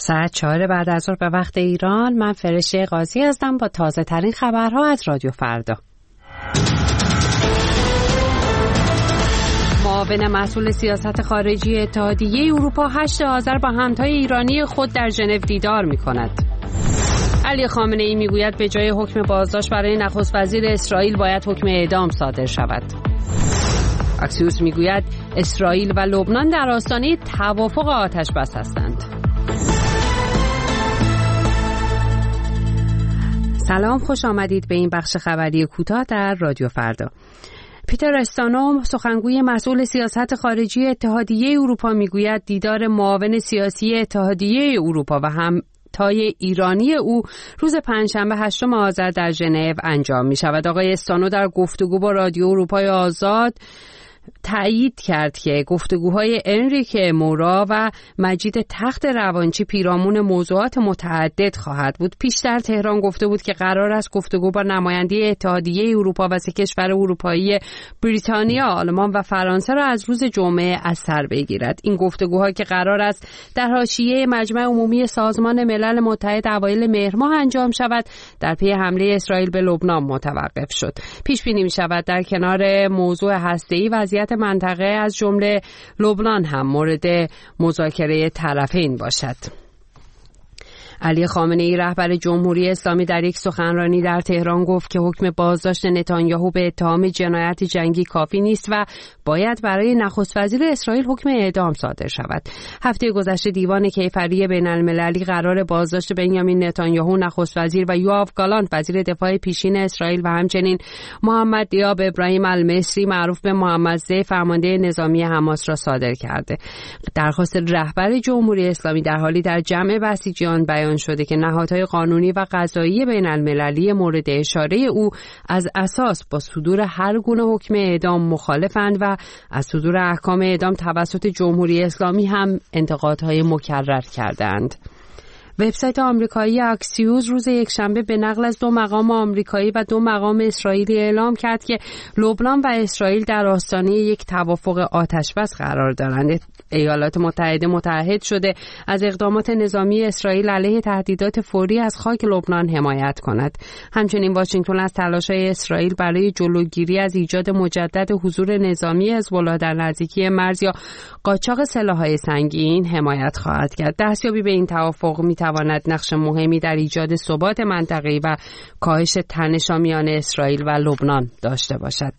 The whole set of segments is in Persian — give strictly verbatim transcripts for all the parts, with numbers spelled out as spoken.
ساعت چهار بعد از ظهر به وقت ایران. من فرشته قاضی هستم با تازه ترین خبرها از رادیو فردا. معاون مسئول سیاست خارجی اتحادیه اروپا هشت آذر با همتای ایرانی خود در ژنو دیدار می‌کند. علی خامنه ای میگوید به جای حکم بازداشت برای نخست وزیر اسرائیل باید حکم اعدام صادر شود. اکسیوس میگوید اسرائیل و لبنان در آستانه توافق آتش بس هستند. سلام، خوش آمدید به این بخش خبری کوتاه در رادیو فردا. پیتر استانوم، سخنگوی مسئول سیاست خارجی اتحادیه اروپا، میگوید دیدار معاون سیاسی اتحادیه اروپا و هم تای ایرانی او روز پنجشنبه هشتم آذر در ژنو انجام می شود. آقای استانو در گفتگو با رادیو اروپای آزاد تأیید کرد که گفتگوهای انریکه مورا و مجید تخت روانچی پیرامون موضوعات متعدد خواهد بود. پیشتر تهران گفته بود که قرار است گفتگو با نماینده اتحادیه اروپا و سه کشور اروپایی بریتانیا، آلمان و فرانسه را از روز جمعه از سر بگیرد. این گفتگوها که قرار است در حاشیه مجمع عمومی سازمان ملل متحد اوایل مهر ماه انجام شود، در پی حمله اسرائیل به لبنان متوقف شد. پیش بینی می شود در کنار موضوع هسته‌ای وضعیت منطقه از جمله لبنان هم مورد مذاکره طرفین باشد. علی خامنه ای رهبر جمهوری اسلامی در یک سخنرانی در تهران گفت که حکم بازداشت نتانیاهو به اتهام جنایت جنگی کافی نیست و باید برای نخست وزیر اسرائیل حکم اعدام صادر شود. هفته گذشته دیوان کیفری بین المللی قرار بازداشت بنیامین نتانیاهو نخست وزیر و یوآف گالانت وزیر دفاع پیشین اسرائیل و همچنین محمد دیاب ابراهیم المصری معروف به محمد زی فرمانده نظامی حماس را صادر کرده. درخواست رهبر جمهوری اسلامی در حالی در جمع بسیجیان بیان شده که نهادهای قانونی و قضایی بین المللی مورد اشاره او از اساس با صدور هر گونه حکم اعدام مخالفند و از صدور احکام اعدام توسط جمهوری اسلامی هم انتقادهای مکرر کردند. وبسایت آمریکایی اکسیوز روز یکشنبه به نقل از دو مقام آمریکایی و دو مقام اسرائیلی اعلام کرد که لبنان و اسرائیل در آستانه یک توافق آتش‌بس قرار دارند. ایالات متحده متعهد شده از اقدامات نظامی اسرائیل علیه تهدیدات فوری از خاک لبنان حمایت کند. همچنین واشنگتن از تلاش‌های اسرائیل برای جلوگیری از ایجاد مجدد حضور نظامی حزب‌الله در نزدیکی مرز یا قاچاق سلاح‌های سنگین حمایت خواهد کرد. دستیابی به این توافق می‌تواند نقش مهمی در ایجاد ثبات منطقه‌ای و کاهش تنش‌ها میان اسرائیل و لبنان داشته باشد.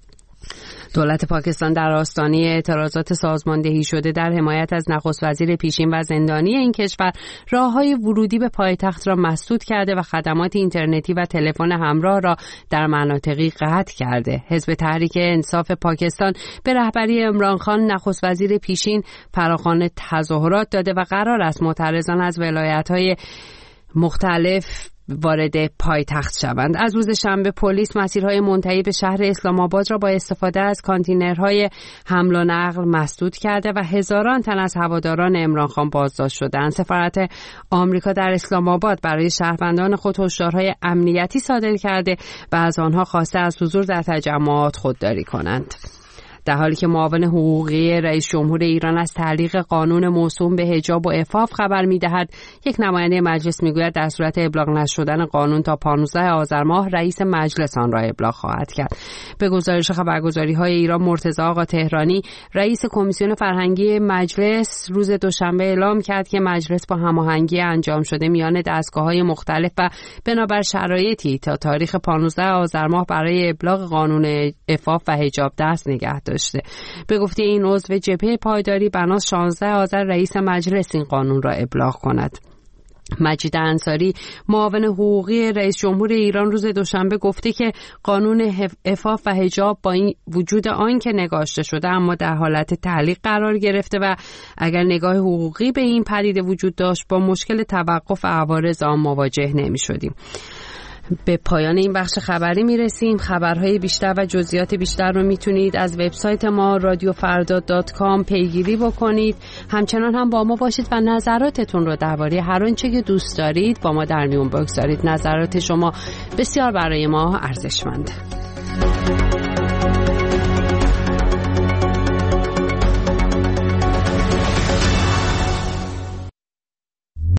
دولت پاکستان در آستانه اعتراضات سازماندهی شده در حمایت از نخست وزیر پیشین و زندانی این کشور راههای ورودی به پایتخت را مسدود کرده و خدمات اینترنتی و تلفن همراه را در مناطقی قطع کرده. حزب تحریک انصاف پاکستان به رهبری عمران خان نخست وزیر پیشین فراخوان تظاهرات داده و قرار است معترضان از ولایت‌های مختلف وارد پایتخت شوند. از روز شنبه پلیس مسیرهای منتهی به شهر اسلام آباد را با استفاده از کانتینرهای حمل و نقل مسدود کرده و هزاران تن از هواداران عمران خان بازداشت شدند. سفارت آمریکا در اسلام آباد برای شهروندان خود هشدارهای امنیتی صادر کرده و از آنها خواسته از حضور در تجمعات خودداری کنند. در حالی که معاون حقوقی رئیس جمهور ایران از تعلیق قانون موسوم به حجاب و عفاف خبر می‌دهد، یک نماینده مجلس می‌گوید در صورت ابلاغ نشدن قانون تا پانزده آذر ماه رئیس مجلس آن را ابلاغ خواهد کرد. به گزارش خبرگزاری‌های ایران، مرتضی آقا تهرانی، رئیس کمیسیون فرهنگی مجلس، روز دوشنبه اعلام کرد که مجلس با هماهنگی انجام شده میان دستگاه‌های مختلف و بنابر شرایطی تا تاریخ پانزده آذر ماه برای ابلاغ قانون عفاف و حجاب دست نگه داشت. به گفته این عضو جبهه پایداری بناست شانزده آذر رئیس مجلس این قانون را ابلاغ کند. مجید انصاری، معاون حقوقی رئیس جمهور ایران، روز دوشنبه گفته که قانون عفاف و حجاب با این وجود آن که نگاشته شده اما در حالت تعلیق قرار گرفته و اگر نگاه حقوقی به این پدیده وجود داشت با مشکل توقف عوارض آن مواجه نمی شدیم. به پایان این بخش خبری میرسیم. خبرهای بیشتر و جزئیات بیشتر رو میتونید از وبسایت ما رادیو فردا دات کام پیگیری بکنید. همچنان هم با ما باشید و نظراتتون رو درباره هر آنچه که دوست دارید با ما در میون بگذارید. نظرات شما بسیار برای ما ارزشمنده.